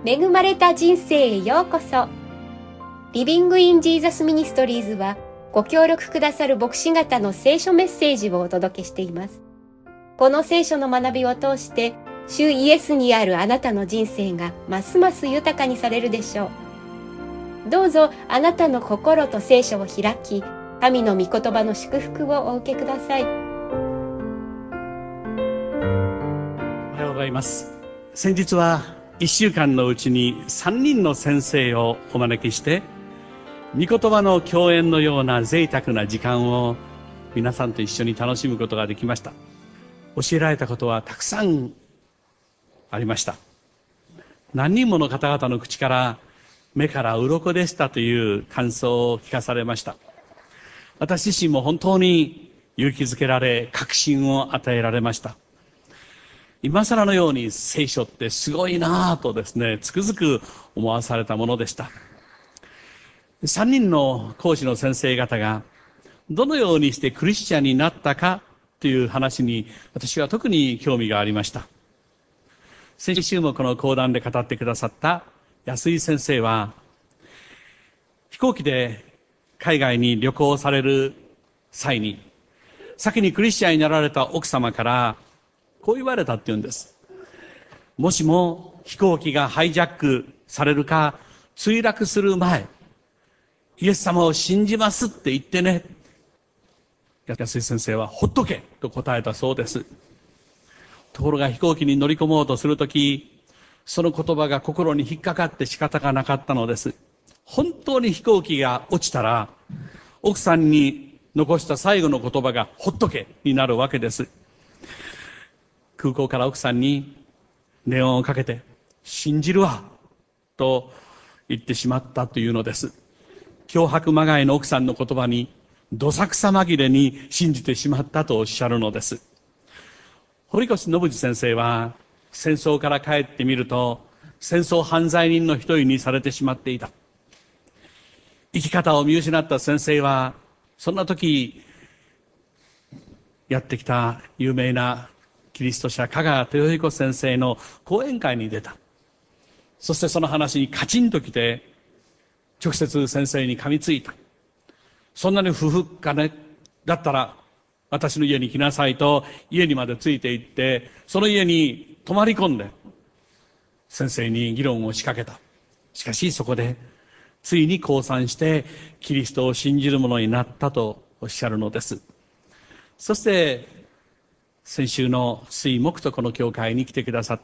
恵まれた人生へようこそ。リビングインジーザスミニストリーズはご協力くださる牧師方の聖書メッセージをお届けしています。この聖書の学びを通して主イエスにあるあなたの人生がますます豊かにされるでしょう。どうぞあなたの心と聖書を開き、神の御言葉の祝福をお受けください。おはようございます。先日は1週間のうちに3人の先生をお招きして、御言葉の教演のような贅沢な時間を皆さんと一緒に楽しむことができました。教えられたことはたくさんありました。何人もの方々の口から目から鱗でしたという感想を聞かされました。私自身も本当に勇気づけられ、確信を与えられました。今更のように聖書ってすごいなぁとですね、つくづく思わされたものでした。3人の講師の先生方がどのようにしてクリスチャンになったかという話に私は特に興味がありました。先週もこの講談で語ってくださった安井先生は、飛行機で海外に旅行される際に先にクリスチャンになられた奥様からこう言われたって言うんです。もしも飛行機がハイジャックされるか墜落する前、イエス様を信じますって言ってね。安井先生はほっとけと答えたそうです。ところが飛行機に乗り込もうとするとき、その言葉が心に引っかかって仕方がなかったのです。本当に飛行機が落ちたら、奥さんに残した最後の言葉がほっとけになるわけです。空港から奥さんに電話をかけて、信じるわと言ってしまったというのです。脅迫まがいの奥さんの言葉にどさくさ紛れに信じてしまったとおっしゃるのです。堀越信次先生は戦争から帰ってみると戦争犯罪人の一人にされてしまっていた。生き方を見失った先生はそんな時やってきた有名なキリスト者香川豊彦先生の講演会に出た。そしてその話にカチンときて直接先生に噛みついた。そんなに不服かね、だったら私の家に来なさいと家にまでついて行って、その家に泊まり込んで先生に議論を仕掛けた。しかしそこでついに降参してキリストを信じる者になったとおっしゃるのです。そして先週の水木とこの教会に来てくださった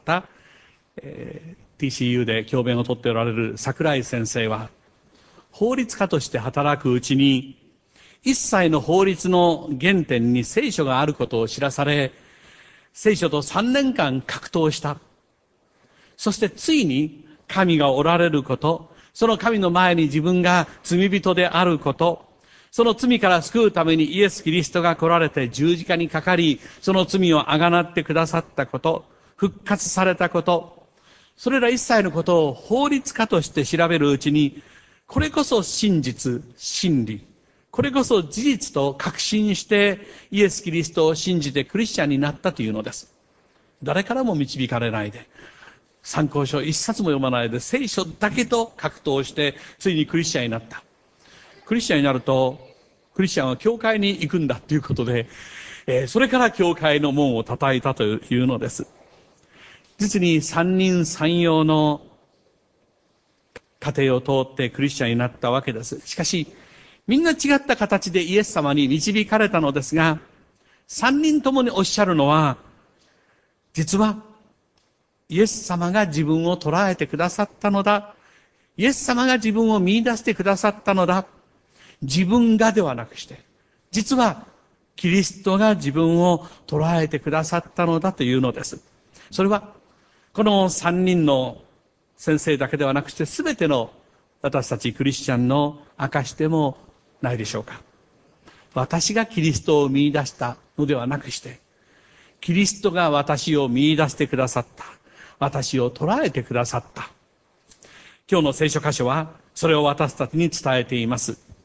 、TCU で教鞭をとっておられる櫻井先生は、法律家として働くうちに一切の法律の原点に聖書があることを知らされ、聖書と3年間格闘した。そしてついに神がおられること、その神の前に自分が罪人であること、その罪から救うためにイエス・キリストが来られて十字架にかかり、その罪をあがなってくださったこと、復活されたこと、それら一切のことを法律家として調べるうちに、これこそ真実、真理、これこそ事実と確信してイエス・キリストを信じてクリスチャンになったというのです。誰からも導かれないで、参考書一冊も読まないで聖書だけと格闘してついにクリスチャンになった。クリスチャンになるとクリスチャンは教会に行くんだということで、それから教会の門を叩いたというのです。実に三人三様の過程を通ってクリスチャンになったわけです。しかしみんな違った形でイエス様に導かれたのですが、三人ともにおっしゃるのは、実はイエス様が自分を捉えてくださったのだ。イエス様が自分を見出してくださったのだ。自分がではなくして、実はキリストが自分を捉えてくださったのだというのです。それはこの三人の先生だけではなくして、すべての私たちクリスチャンの証でもないでしょうか。私がキリストを見出したのではなくして、キリストが私を見出してくださった。私を捉えてくださった。今日の聖書箇所はそれを私たちに伝えています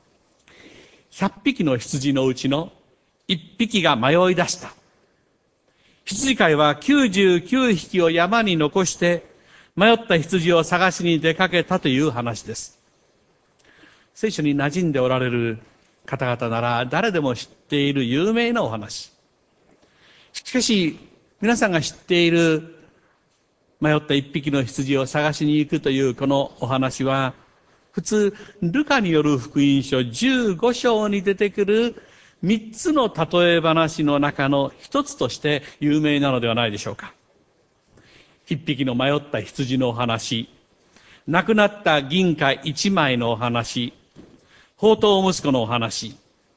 。100匹の羊のうちの1匹が迷い出した。羊飼いは99匹を山に残して迷った羊を探しに出かけたという話です。聖書に馴染んでおられる方々なら誰でも知っている有名なお話。しかし、皆さんが知っている迷った一匹の羊を探しに行くというこのお話は、普通、ルカによる福音書15章に出てくる3つの例え話の中の一つとして有名なのではないでしょうか。一匹の迷った羊のお話、亡くなった銀貨1枚のお話、放蕩息子のお話。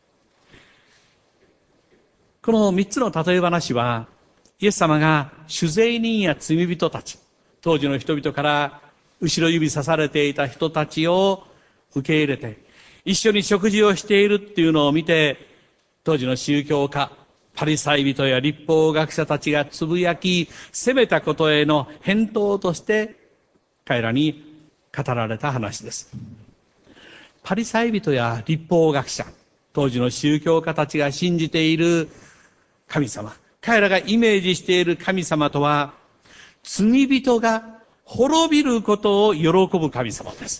この3つの例え話は、イエス様が酒税人や罪人たち、当時の人々から後ろ指さされていた人たちを受け入れて、一緒に食事をしているっていうのを見て、当時の宗教家、パリサイ人や律法学者たちがつぶやき、責めたことへの返答として、彼らに語られた話です。パリサイ人や律法学者、当時の宗教家たちが信じている神様、彼らがイメージしている神様とは、罪人が滅びることを喜ぶ神様です。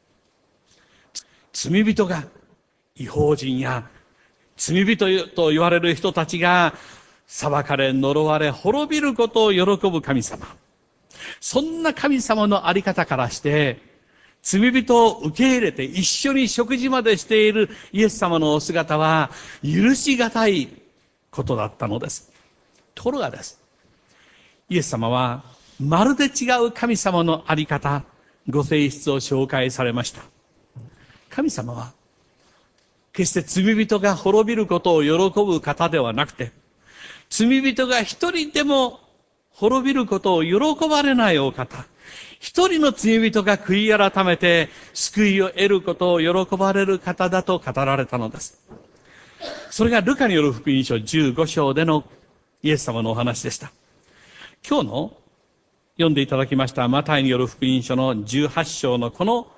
罪人が、異邦人や罪人と言われる人たちが裁かれ、呪われ、滅びることを喜ぶ神様。そんな神様のあり方からして、罪人を受け入れて一緒に食事までしているイエス様のお姿は許しがたいことだったのです。ところがです。イエス様はまるで違う神様のあり方、ご性質を紹介されました。神様は決して罪人が滅びることを喜ぶ方ではなくて、罪人が一人でも滅びることを喜ばれないお方。一人の罪人が悔い改めて救いを得ることを喜ばれる方だと語られたのです。それがルカによる福音書15章でのイエス様のお話でした。今日の読んでいただきましたマタイによる福音書の18章のこの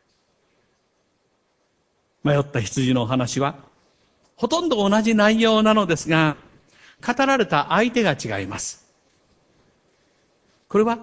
迷った羊のお話はほとんど同じ内容なのですが、語られた相手が違います。これは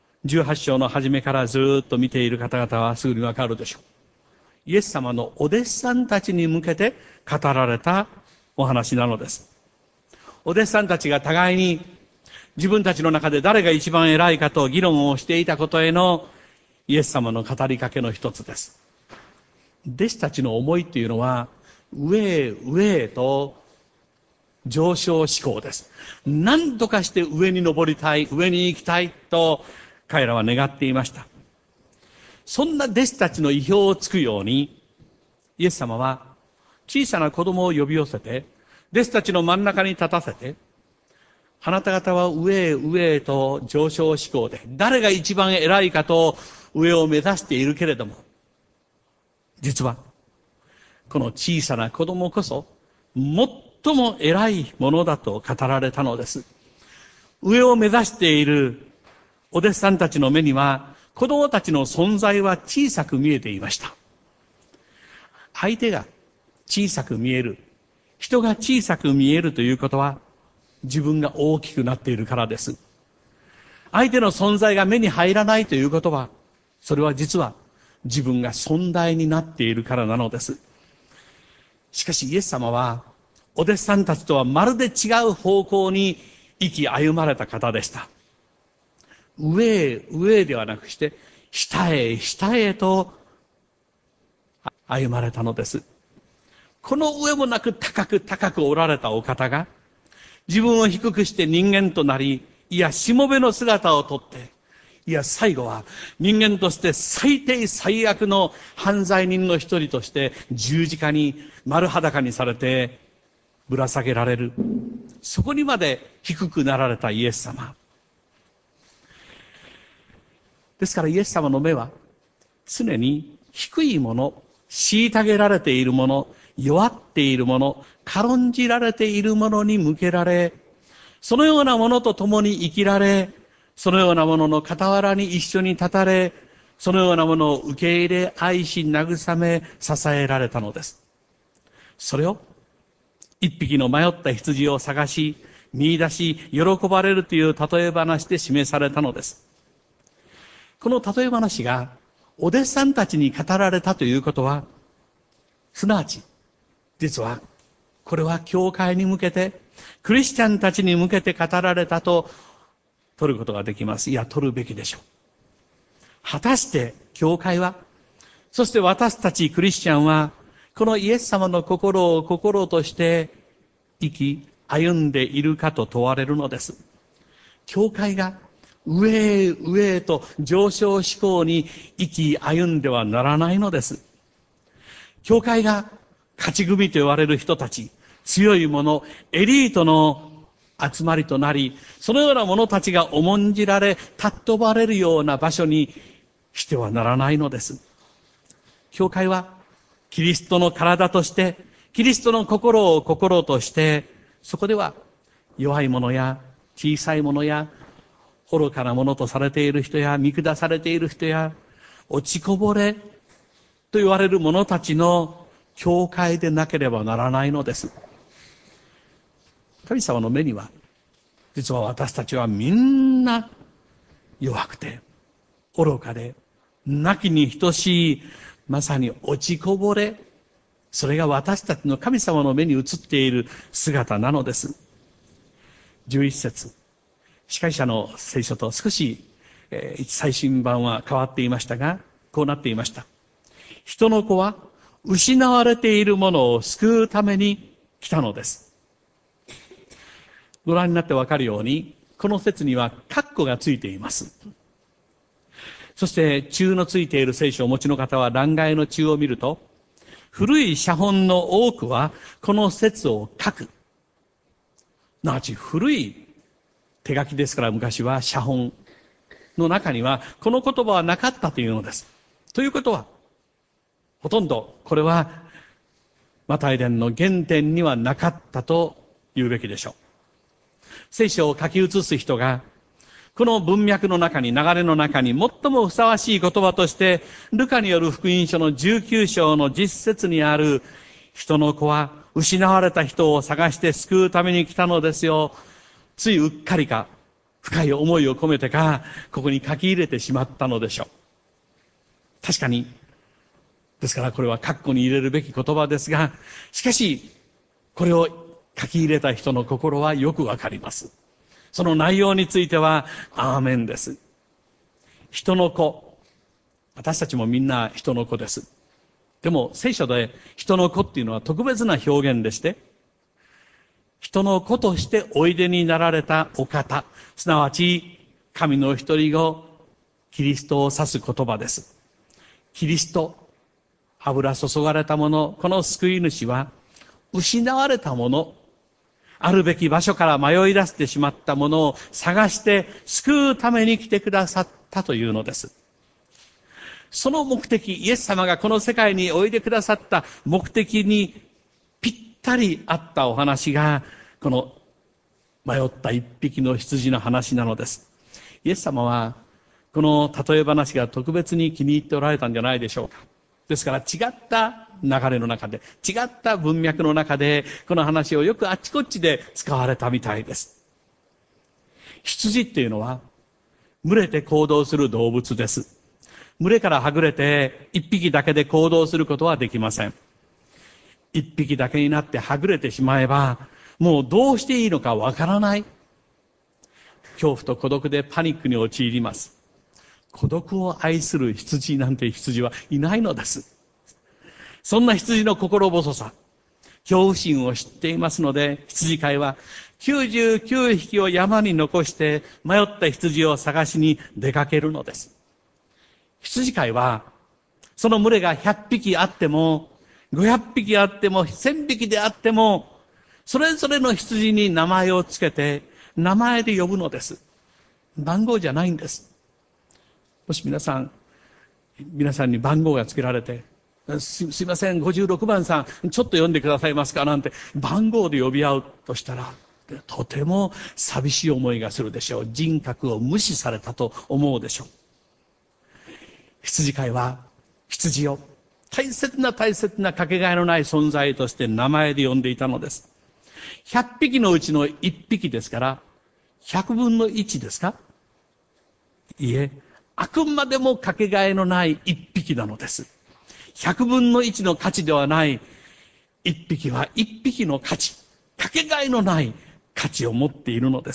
18章の初めからずっと見ている方々はすぐにわかるでしょう。イエス様のお弟子さんたちに向けて語られたお話なのです。お弟子さんたちが互いに自分たちの中で誰が一番偉いかと議論をしていたことへのイエス様の語りかけの一つです。弟子たちの思いというのは上へ上へと上昇志向です。何とかして上に登りたい、上に行きたいと彼らは願っていました。そんな弟子たちの意表をつくように、イエス様は小さな子供を呼び寄せて、弟子たちの真ん中に立たせて、あなた方は上へ上へと上昇志向で、誰が一番偉いかと上を目指しているけれども、実は、この小さな子供こそ、最も偉いものだと語られたのです。上を目指しているお弟子さんたちの目には、子供たちの存在は小さく見えていました。相手が小さく見える、人が小さく見えるということは、自分が大きくなっているからです。相手の存在が目に入らないということは、それは実は自分が尊大になっているからなのです。しかしイエス様は、お弟子さんたちとはまるで違う方向に生き歩まれた方でした。上へ上へではなくして、下へ下へと歩まれたのです。この上もなく高く高くおられたお方が、自分を低くして人間となり、いや、しもべの姿をとって、いや、最後は人間として最低最悪の犯罪人の一人として十字架に丸裸にされてぶら下げられる。そこにまで低くなられたイエス様。ですからイエス様の目は常に低いもの、虐げられているもの、弱っているもの、軽んじられているものに向けられ、そのようなものと共に生きられ、そのようなものの傍らに一緒に立たれ、そのようなものを受け入れ、愛し、慰め、支えられたのです。それを、一匹の迷った羊を探し、見出し、喜ばれるという例え話で示されたのです。 この例え話がお弟子さんたちに語られたということは、すなわち、実は、これは教会に向けて、クリスチャンたちに向けて語られたと取ることができます。いや、取るべきでしょう。果たして、教会は、そして私たちクリスチャンは、このイエス様の心を心として生き、歩んでいるかと問われるのです。教会が上へ上へと上昇志向に生き歩んではならないのです。教会が勝ち組と言われる人たち、強い者、エリートの集まりとなり、そのような者たちが重んじられ、尊ばれるような場所にしてはならないのです。教会はキリストの体として、キリストの心を心として、そこでは弱い者や小さい者や愚かな者とされている人や見下されている人や落ちこぼれと言われる者たちの教会でなければならないのです。神様の目には、実は私たちはみんな弱くて愚かで亡きに等しい、まさに落ちこぼれ、それが私たちの神様の目に映っている姿なのです。11節、司会者の聖書と少し、最新版は変わっていましたが、こうなっていました。人の子は失われているものを救うために来たのです。ご覧になってわかるように、この説には括弧がついています。そして中のついている聖書をお持ちの方は欄外の中を見ると、古い写本の多くはこの説を書く。すなわち古い手書きですから、昔は写本の中にはこの言葉はなかったというのです。ということは、ほとんどこれはマタイ伝の原点にはなかったと言うべきでしょう。聖書を書き写す人がこの文脈の中に、流れの中に最もふさわしい言葉として、ルカによる福音書の19章の実節にある、人の子は失われた人を探して救うために来たのですよ。ついうっかりか、深い思いを込めてか、ここに書き入れてしまったのでしょう。確かに、ですからこれは括弧に入れるべき言葉ですが、しかし、これを書き入れた人の心はよくわかります。その内容については、アーメンです。人の子。私たちもみんな人の子です。でも聖書で人の子っていうのは特別な表現でして、人の子としておいでになられたお方、すなわち神の一人子、キリストを指す言葉です。キリスト、油注がれたもの、この救い主は、失われたもの、あるべき場所から迷い出してしまったものを探して救うために来てくださったというのです。その目的、イエス様がこの世界においでくださった目的にぴったり合ったお話が、この迷った一匹の羊の話なのです。イエス様は、この例え話が特別に気に入っておられたんじゃないでしょうか。ですから違った流れの中で、違った文脈の中で、この話をよくあっちこっちで使われたみたいです。羊っていうのは、群れて行動する動物です。群れからはぐれて、一匹だけで行動することはできません。一匹だけになってはぐれてしまえば、もうどうしていいのかわからない。恐怖と孤独でパニックに陥ります。孤独を愛する羊なんて羊はいないのです。そんな羊の心細さ、恐怖心を知っていますので、羊飼いは99匹を山に残して迷った羊を探しに出かけるのです。羊飼いは、その群れが100匹あっても、500匹あっても、1000匹であっても、それぞれの羊に名前をつけて、名前で呼ぶのです。番号じゃないんです。もし皆さんに番号がつけられて、すいません、56番さん、ちょっと呼んでくださいますかなんて、番号で呼び合うとしたら、とても寂しい思いがするでしょう。人格を無視されたと思うでしょう。羊飼いは、羊を大切なかけがえのない存在として名前で呼んでいたのです。100匹のうちの1匹ですから、100分の1ですか？いいえ、 あくまでもかけがえのない一匹なのです。100分の1の価値ではない一匹は一匹の価値、かけがえのない価値を持っているのです。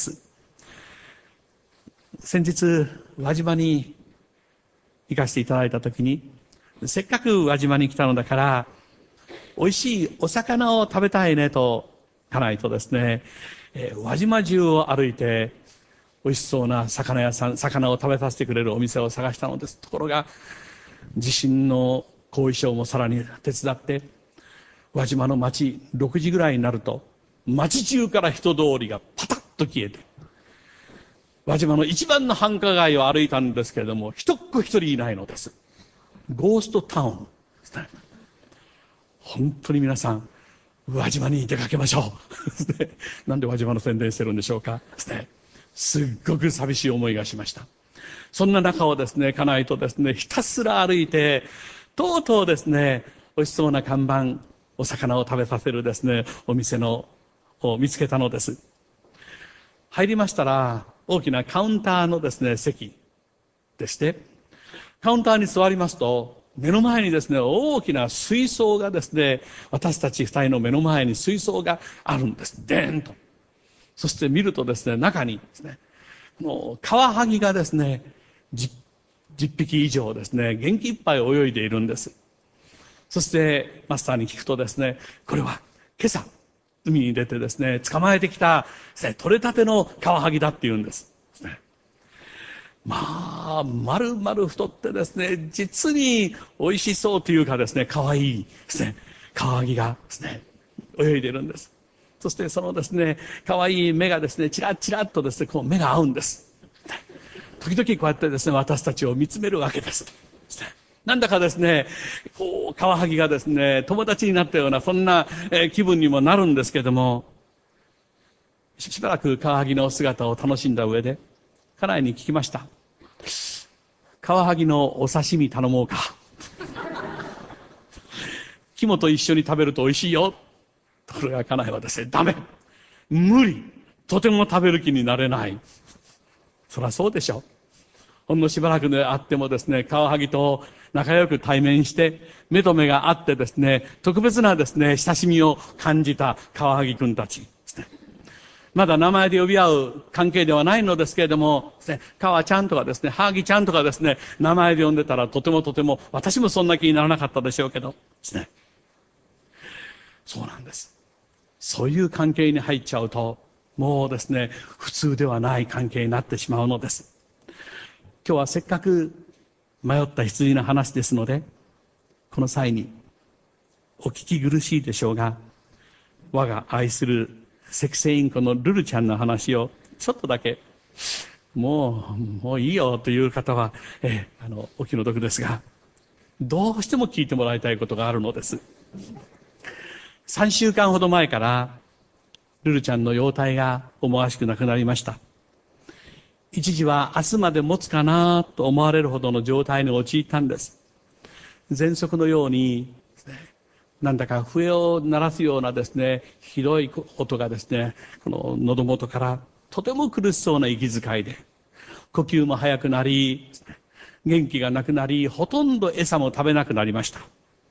先日輪島に行かせていただいたときに、せっかく輪島に来たのだから美味しいお魚を食べたいねと家内とですね、輪島中を歩いて美味しそうな魚屋さん、魚を食べさせてくれるお店を探したのです。ところが地震の後遺症もさらに手伝って輪島の町6時ぐらいになると町中から人通りがパタッと消えて、輪島の一番の繁華街を歩いたんですけれども、一人いないのです。ゴーストタウンですね。本当に皆さん輪島に出かけましょうなんで輪島の宣伝してるんでしょうかですね。すっごく寂しい思いがしました。そんな中をですね、家内とですね、ひたすら歩いて、とうとうですね、美味しそうな看板、お魚を食べさせるですね、お店を見つけたのです。入りましたら、大きなカウンターのですね、席でして、カウンターに座りますと、目の前にですね、大きな水槽がですね、私たち二人の目の前に水槽があるんです。でーんと。そして見るとですね、中にですね、カワハギがですね、10匹以上ですね、元気いっぱい泳いでいるんです。そしてマスターに聞くとですね、これは今朝海に出てですね、捕まえてきたですね、取れたてのカワハギだって言うんです。まあ、丸々太ってですね、実に美味しそうというかですね、可愛いですね、カワハギがですね、泳いでいるんです。そしてそのですね、可愛い目がですね、チラッチラッとですね、こう目が合うんです。時々こうやってですね、私たちを見つめるわけです。なんだかですね、こう、カワハギがですね、友達になったような、そんな気分にもなるんですけども、しばらくカワハギの姿を楽しんだ上で、家内に聞きました。カワハギのお刺身頼もうか。肝と一緒に食べると美味しいよ。ところが家内はですね、ダメ。無理。とても食べる気になれない。そりゃそうでしょ。ほんのしばらくであってもですね、カワハギと仲良く対面して、目と目があってですね、特別なですね、親しみを感じたカワハギくんたちですね。まだ名前で呼び合う関係ではないのですけれども、カワちゃんとかですね、ハーギちゃんとかですね、名前で呼んでたらとても、私もそんな気にならなかったでしょうけど、ですね。そうなんです。そういう関係に入っちゃうと、もうですね、普通ではない関係になってしまうのです。今日はせっかく迷った羊の話ですので、この際にお聞き苦しいでしょうが、我が愛するセキセイインコのルルちゃんの話をちょっとだけ、もういいよという方は、お気の毒ですが、どうしても聞いてもらいたいことがあるのです。3週間ほど前からルルちゃんの容体が思わしくなくなりました。一時は明日まで持つかなと思われるほどの状態に陥ったんです。喘息のように、なんだか笛を鳴らすようなですね、ひどい音がですね、この喉元からとても苦しそうな息遣いで、呼吸も速くなり、元気がなくなり、ほとんど餌も食べなくなりました。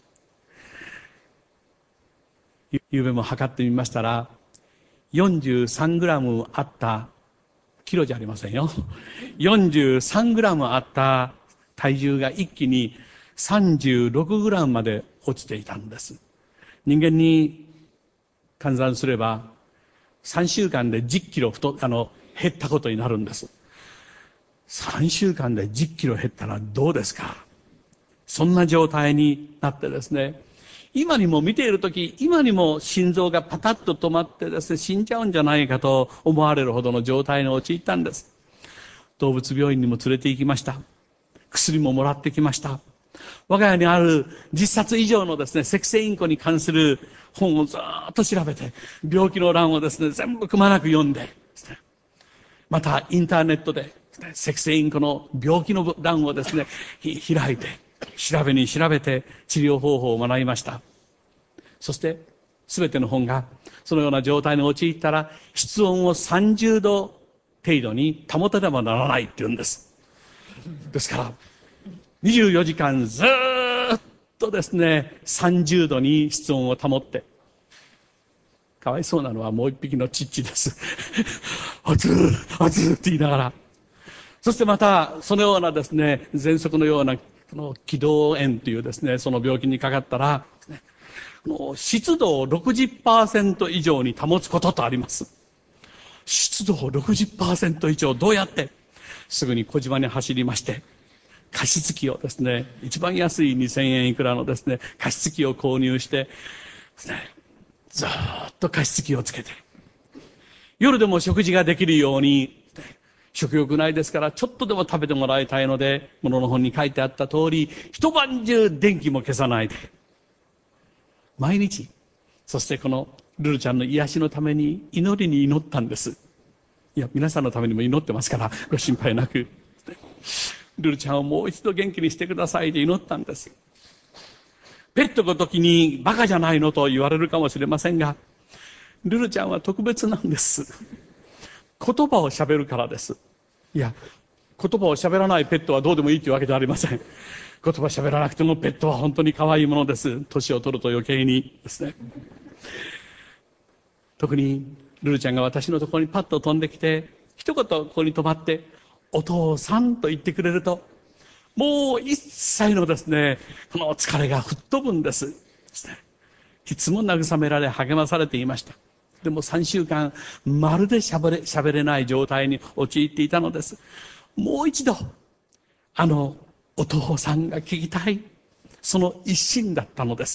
ゆうべも測ってみましたら、43グラムあったキロじゃありませんよ。43グラムあった体重が一気に36グラムまで落ちていたんです。人間に換算すれば3週間で10キロ減ったことになるんです。3週間で10キロ減ったらどうですか。そんな状態になってですね、今にも見ているとき、今にも心臓がパタッと止まってですね、死んじゃうんじゃないかと思われるほどの状態に陥ったんです。動物病院にも連れて行きました。薬ももらってきました。我が家にある10冊以上のですね、セキセイインコに関する本をずっと調べて、病気の欄をですね、全部くまなく読んで、またインターネットでセキセイインコの病気の欄をですね、開いて、調べに調べて治療方法を学びました。そして全ての本がそのような状態に陥ったら室温を30度程度に保てねばならないって言うんです。 ですから、24時間ずーっとですね、30度に室温を保って、かわいそうなのはもう一匹のチッチです。熱々、熱々って言いながら。そしてまた、そのようなですね、喘息のような、この気道炎というですね、その病気にかかったら、湿度を 60% 以上に保つこととあります。湿度を 60% 以上、どうやって？すぐに小島に走りまして、加湿器をですね、一番安い2000円いくらのですね、加湿器を購入して、ですね、ずーっと加湿器をつけて、夜でも食事ができるように、食欲ないですから、ちょっとでも食べてもらいたいので、ものの本に書いてあった通り、一晩中電気も消さないで、毎日、そしてこのルルちゃんの癒しのために祈りに祈ったんです。いや、皆さんのためにも祈ってますから、ご心配なく。ルルちゃんをもう一度元気にしてくださいと祈ったんです。ペットの時にバカじゃないのと言われるかもしれませんが、ルルちゃんは特別なんです。言葉を喋るからです。いや、言葉を喋らないペットはどうでもいいというわけではありません。言葉喋らなくてもペットは本当に可愛いものです。年を取ると余計にですね。特にルルちゃんが私のところにパッと飛んできて、一言ここに止まって、お父さんと言ってくれると、もう一切のですね、この疲れが吹っ飛ぶんです。いつも慰められ励まされていました。でも3週間、まるで喋れない状態に陥っていたのです。もう一度、お父さんが聞きたい、その一心だったのです。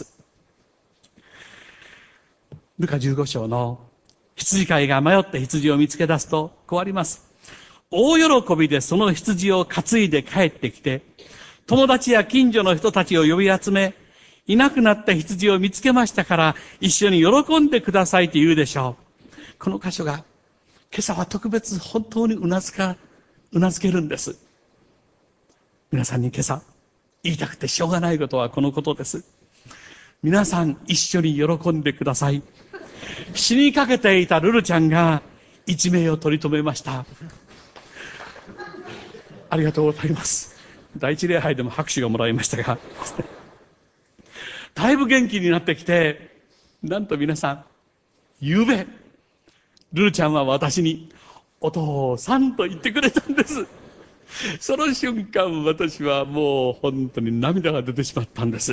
ルカ15章の羊飼いが迷って羊を見つけ出すと、こうあります。大喜びでその羊を担いで帰ってきて、友達や近所の人たちを呼び集め、いなくなった羊を見つけましたから一緒に喜んでくださいと言うでしょう。この箇所が今朝は特別本当にうなずけるんです。皆さんに今朝言いたくてしょうがないことはこのことです。皆さん一緒に喜んでください。死にかけていたルルちゃんが一命を取り留めました。ありがとうございます。第一礼拝でも拍手がもらいましたがだいぶ元気になってきて、なんと皆さん、ゆうべルルちゃんは私にお父さんと言ってくれたんです。その瞬間私はもう本当に涙が出てしまったんです。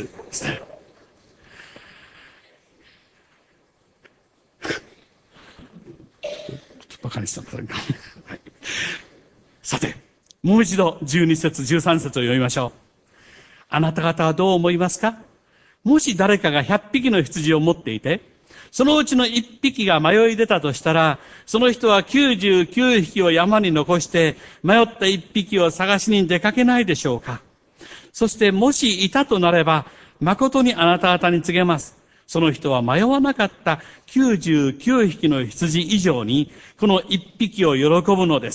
バカにしたんだ、はい、さて、もう一度12節13節を読みましょう。あなた方はどう思いますか？もし誰かが100匹の羊を持っていて、そのうちの1匹が迷い出たとしたら、その人は99匹を山に残して、迷った1匹を探しに出かけないでしょうか？そしてもしいたとなれば、誠にあなた方に告げます。その人は迷わなかった99匹の羊以上に、この1匹を喜ぶのです。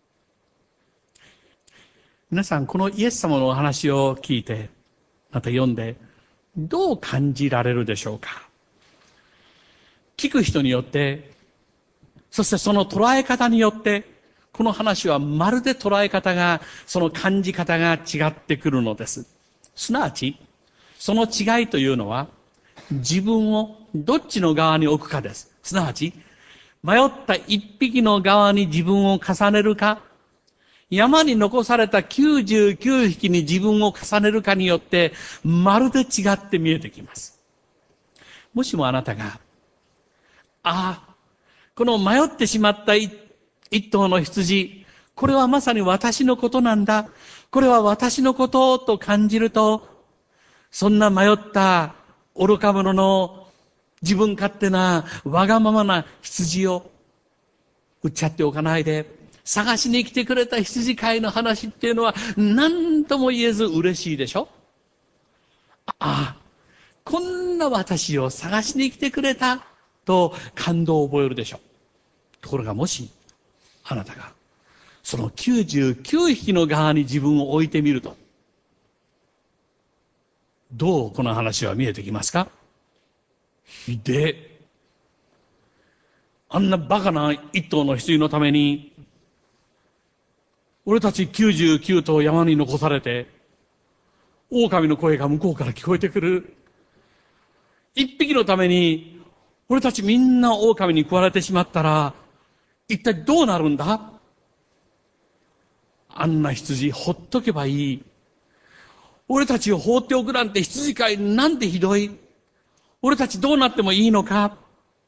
皆さん、このイエス様のお話を聞いて、また読んで、どう感じられるでしょうか？聞く人によって、そしてその捉え方によって、この話はまるで捉え方が、その感じ方が違ってくるのです。すなわち、その違いというのは、自分をどっちの側に置くかです。すなわち、迷った一匹の側に自分を重ねるか、山に残された99匹に自分を重ねるかによって、まるで違って見えてきます。もしもあなたが、この迷ってしまった一頭の羊、これはまさに私のことなんだ。これは私のことと感じると、そんな迷った愚か者の自分勝手なわがままな羊を売っちゃっておかないで、探しに来てくれた羊飼いの話っていうのは何とも言えず嬉しいでしょ？こんな私を探しに来てくれたと感動を覚えるでしょう。ところがもしあなたがその99匹の側に自分を置いてみると、どうこの話は見えてきますか？ひでえ。あんなバカな一頭の羊のために俺たち99頭山に残されて、狼の声が向こうから聞こえてくる。一匹のために、俺たちみんな狼に食われてしまったら、一体どうなるんだ？あんな羊ほっとけばいい。俺たちを放っておくなんて羊飼いなんてひどい。俺たちどうなってもいいのか？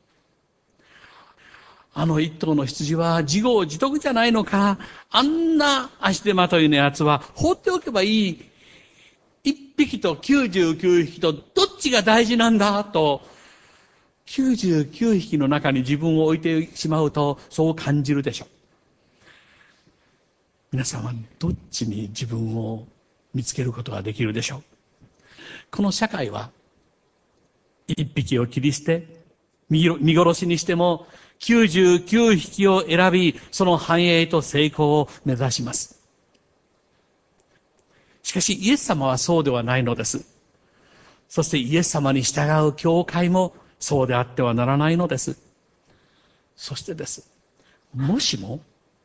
あの一頭の羊は自業自得じゃないのか？あんな足手まといのやつは放っておけばいい。一匹と99匹とどっちが大事なんだと、99匹の中に自分を置いてしまうとそう感じるでしょう。皆さんはどっちに自分を見つけることができるでしょう。この社会は一匹を切り捨て見殺しにしても99匹を選び、その繁栄と成功を目指します。しかしイエス様はそうではないのです。そしてイエス様に従う教会もそうであってはならないのです。そしてです。もしも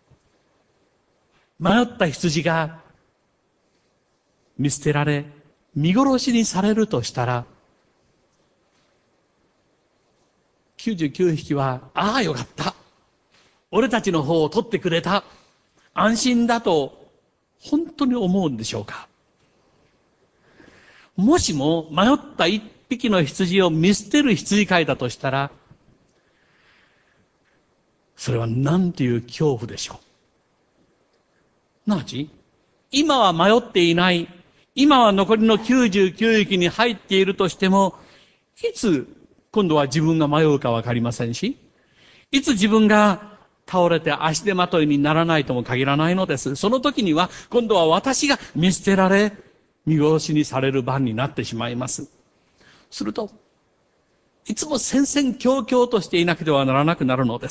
迷った羊が見捨てられ見殺しにされるとしたら、99匹は、ああよかった。俺たちの方を取ってくれた。安心だと本当に思うんでしょうか？もしも迷った一匹の羊を見捨てる羊飼いだとしたら、それは何ていう恐怖でしょう。なち、今は迷っていない。今は残りの99匹に入っているとしても、いつ今度は自分が迷うかわかりませんし、いつ自分が倒れて足手まといにならないとも限らないのです。その時には今度は私が見捨てられ、見殺しにされる番になってしまいます。すると、いつも戦々恐々としていなくてはならなくなるのです。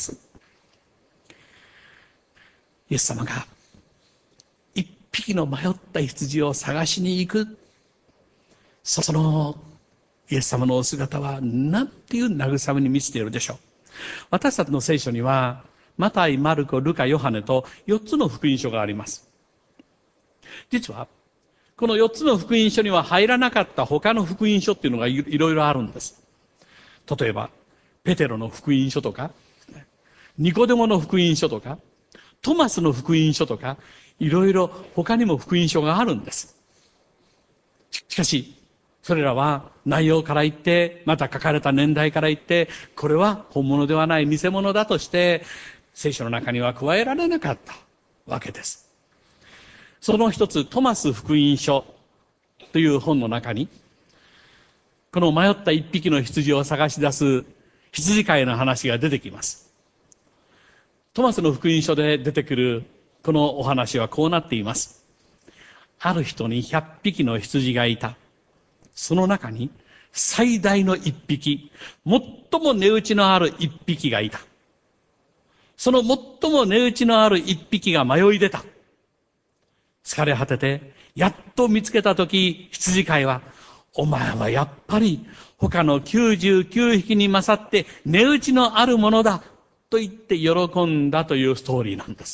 イエス様が一匹の迷った羊を探しに行く、そのイエス様のお姿は何ていう慰めに満ちているでしょう。私たちの聖書にはマタイ、マルコ、ルカ、ヨハネと4つの福音書があります。実はこの4つの福音書には入らなかった他の福音書っていうのがいろいろあるんです。例えばペテロの福音書とか、ニコデモの福音書とか、トマスの福音書とか、いろいろ他にも福音書があるんです。しかしそれらは内容から言って、また書かれた年代から言って、これは本物ではない偽物だとして聖書の中には加えられなかったわけです。その一つ、トマス福音書という本の中に、この迷った一匹の羊を探し出す羊飼いの話が出てきます。トマスの福音書で出てくるこのお話はこうなっています。ある人に100匹の羊がいた。その中に最大の一匹、最も値打ちのある一匹がいた。その最も値打ちのある一匹が迷い出た。疲れ果てて、やっと見つけたとき、羊飼いは、お前はやっぱり他の99匹に勝って値打ちのあるものだと言って喜んだというストーリーなんです。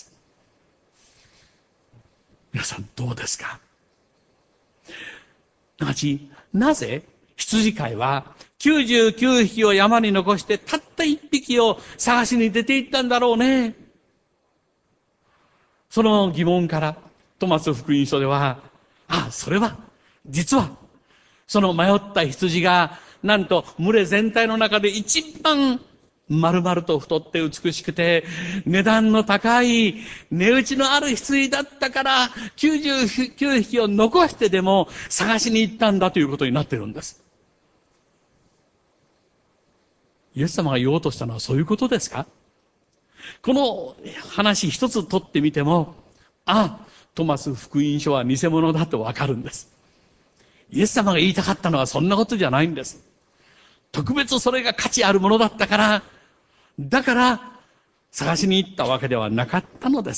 皆さんどうですか？なぜ羊飼いは99匹を山に残してたった1匹を探しに出て行ったんだろうね。その疑問からトマス福音書では、それは実はその迷った羊がなんと群れ全体の中で一番丸々と太って美しくて値段の高い値打ちのある羊だったから99匹を残してでも探しに行ったんだということになっているんです。イエス様が言おうとしたのはそういうことですか？この話一つ取ってみても、トマス福音書は偽物だとわかるんです。イエス様が言いたかったのはそんなことじゃないんです。特別それが価値あるものだったから、だから探しに行ったわけではなかったのです。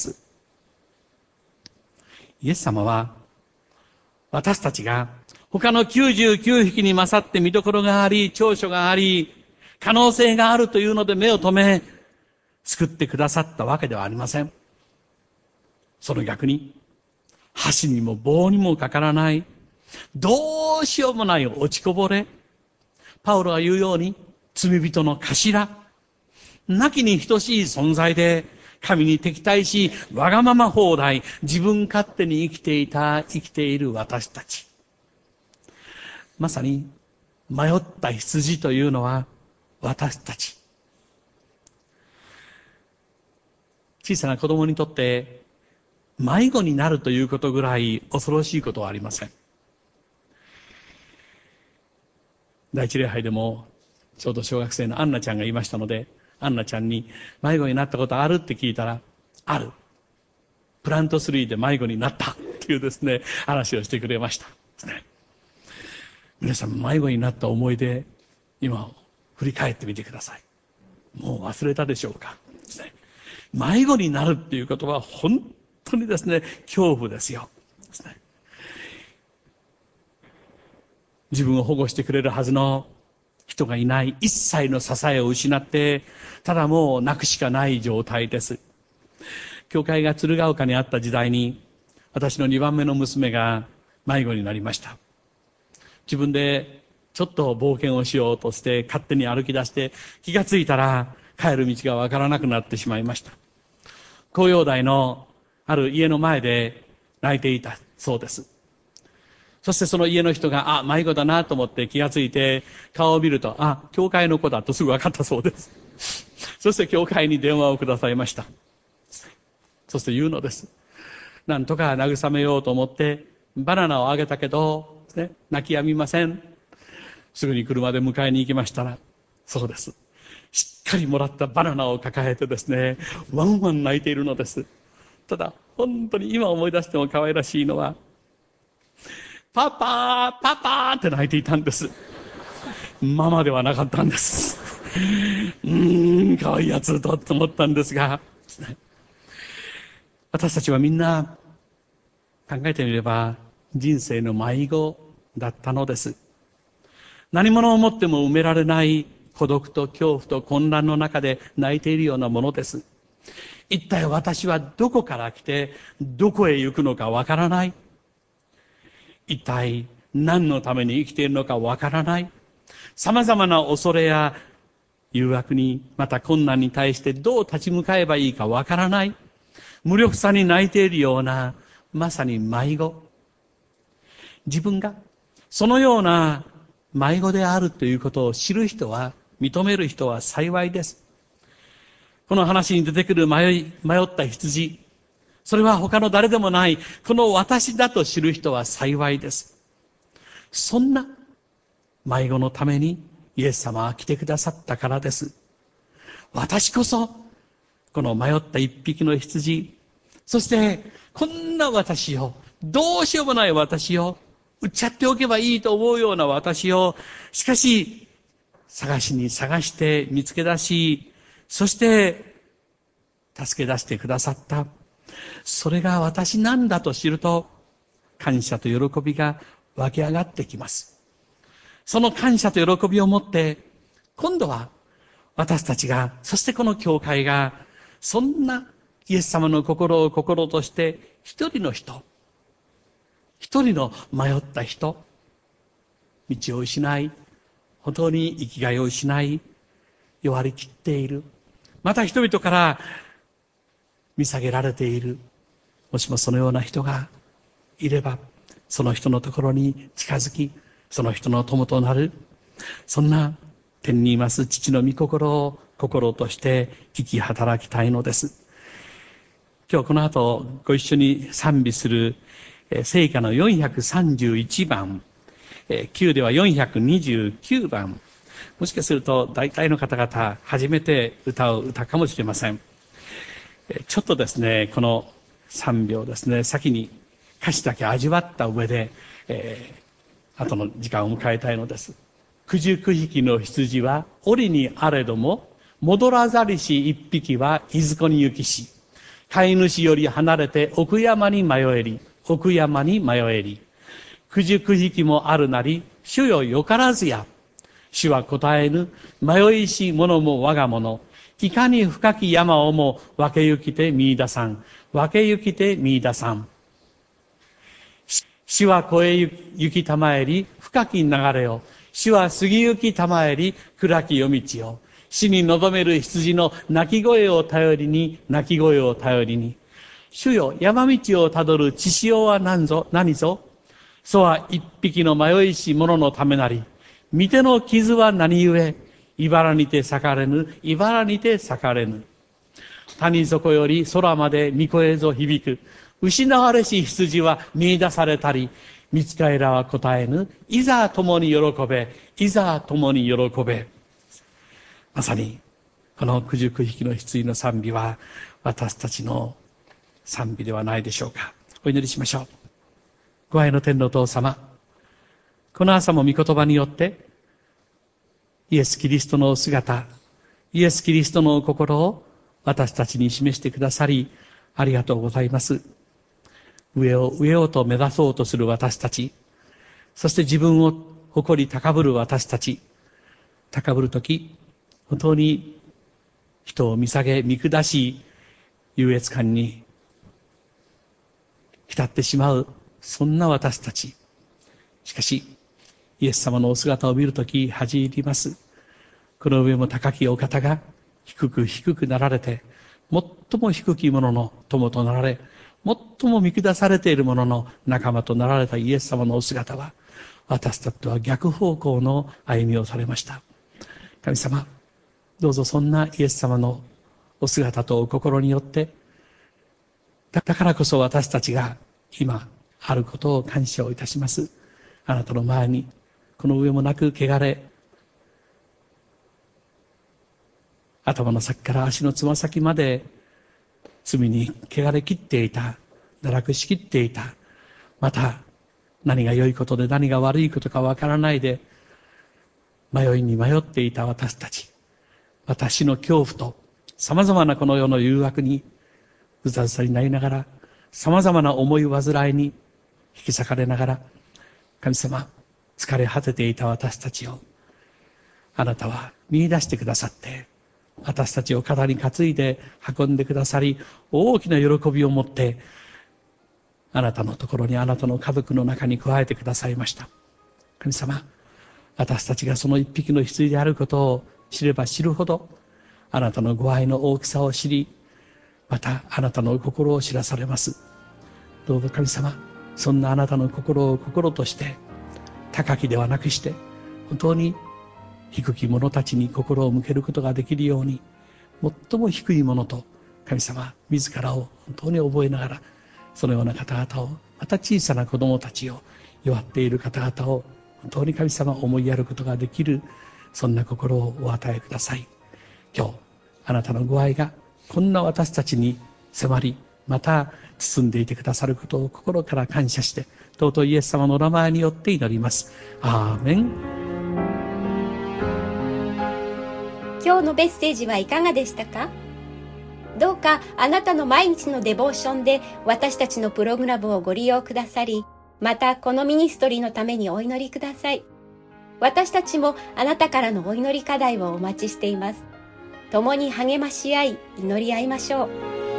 イエス様は私たちが他の99匹に勝って見どころがあり、長所があり、可能性があるというので目を留め救ってくださったわけではありません。 その逆に、箸にも棒にもかからない、どうしようもない落ちこぼれ。パウロが言うように、罪人の頭、なきに等しい存在で、神に敵対し、わがまま放題、自分勝手に生きている私たち。まさに、迷った羊というのは、私たち。小さな子供にとって、迷子になるということぐらい恐ろしいことはありません。第一礼拝でも、ちょうど小学生のアンナちゃんがいましたので、アンナちゃんに迷子になったことあるって聞いたら、ある。プラント3で迷子になったっていうですね、話をしてくれました。皆さん迷子になった思い出、今振り返ってみてください。もう忘れたでしょうか。迷子になるっていうことは本当にですね、恐怖ですよ。自分を保護してくれるはずの人がいない、一切の支えを失って、ただもう泣くしかない状態です。教会が鶴岡にあった時代に、私の2番目の娘が迷子になりました。自分でちょっと冒険をしようとして勝手に歩き出して、気がついたら帰る道がわからなくなってしまいました。紅葉台のある家の前で泣いていたそうです。そしてその家の人が、迷子だなと思って気がついて、顔を見ると、教会の子だとすぐ分かったそうです。そして教会に電話をくださいました。そして言うのです。なんとか慰めようと思って、バナナをあげたけど、泣き止みません。すぐに車で迎えに行きましたら、そうです。しっかりもらったバナナを抱えてですね、ワンワン泣いているのです。ただ、本当に今思い出しても可愛らしいのは、パパー、パパーって泣いていたんです。ママではなかったんです。可愛いやつと思ったんですが、私たちはみんな考えてみれば人生の迷子だったのです。何者をもっても埋められない孤独と恐怖と混乱の中で泣いているようなものです。一体私はどこから来てどこへ行くのかわからない。一体何のために生きているのかわからない。様々な恐れや誘惑に、また困難に対してどう立ち向かえばいいかわからない。無力さに泣いているような、まさに迷子。自分がそのような迷子であるということを知る人は、認める人は幸いです。この話に出てくる迷った羊、それは他の誰でもない、この私だと知る人は幸いです。そんな迷子のためにイエス様は来てくださったからです。私こそ、この迷った一匹の羊、そしてこんな私を、どうしようもない私を、売っちゃっておけばいいと思うような私を、しかし、探して見つけ出し、そして助け出してくださった。それが私なんだと知ると、感謝と喜びが湧き上がってきます。その感謝と喜びを持って、今度は私たちが、そしてこの教会が、そんなイエス様の心を心として、一人の迷った人、道を失い、本当に生きがいを失い、弱りきっている。また人々から見下げられている。もしもそのような人がいれば、その人のところに近づき、その人の友となる。そんな天にいます父の御心を心として生き働きたいのです。今日この後ご一緒に賛美する聖歌の431番、旧では429番、もしかすると大体の方々初めて歌う歌かもしれません。ちょっとですね、この賛美をですね、先に歌詞だけ味わった上で、後の時間を迎えたいのです。九十九匹の羊は檻にあれども、戻らざりし一匹はいずこに行きし、飼い主より離れて奥山に迷えり、九十九匹もあるなり、主よよからずや。主は答えぬ、迷いし者も我が物。いかに深き山をも分け行きて見出さん。 分け行きて見出さん。死は越え行きたまえり、深き流れを。死は過ぎ行きたまえり、暗き夜道を。死に望める羊の鳴き声を頼りに、鳴き声を頼りに。主よ、山道をたどる血潮は何ぞ。そは一匹の迷いし者のためなり。見ての傷は何故。茨にて裂かれぬ、茨にて裂かれぬ。谷底より空まで御声ぞ響く。失われし羊は見出されたり、見つかえらは答えぬ。いざ共に喜べ、いざ共に喜べ。まさに、この九十九匹の羊の賛美は、私たちの賛美ではないでしょうか。お祈りしましょう。ご愛の天のお父様、この朝も御言葉によって、イエス・キリストのお姿、イエス・キリストのお心を私たちに示してくださり、ありがとうございます。上をと目指そうとする私たち、そして自分を誇り高ぶる私たち、高ぶるとき、本当に人を見下げ、見下し、優越感に浸ってしまう、そんな私たち。しかし、イエス様のお姿を見るとき、恥じ入ります。この上も高きお方が低くなられて、最も低き者の友となられ、最も見下されている者の仲間となられたイエス様のお姿は、私たちとは逆方向の歩みをされました。神様、どうぞそんなイエス様のお姿とお心によって、だからこそ私たちが今あることを感謝をいたします。あなたの前に、この上もなく汚れ、頭の先から足のつま先まで罪に汚れ切っていた、堕落しきっていた、また何が良いことで何が悪いことかわからないで迷いに迷っていた私たち、私の恐怖と様々なこの世の誘惑にうざうざになりながら、様々な思い煩いに引き裂かれながら、神様、疲れ果てていた私たちをあなたは見出してくださって、私たちを肩に担いで運んでくださり、大きな喜びを持ってあなたのところに、あなたの家族の中に加えてくださいました。神様、私たちがその一匹の羊であることを知れば知るほど、あなたのご愛の大きさを知り、またあなたの心を知らされます。どうぞ神様、そんなあなたの心を心として、高きではなくして、本当に低き者たちに心を向けることができるように、最も低いものと神様自らを本当に覚えながら、そのような方々を、また小さな子供たちを、弱っている方々を本当に神様思いやることができる、そんな心をお与えください。今日あなたのご愛がこんな私たちに迫り、また包んでいてくださることを心から感謝して、尊いイエス様の名前によって祈ります。アーメン。 今日のメッセージはいかがでしたか？どうかあなたの毎日のデボーションで私たちのプログラムをご利用くださり、またこのミニストリーのためにお祈りください。私たちもあなたからのお祈り課題をお待ちしています。共に励まし合い、祈り合いましょう。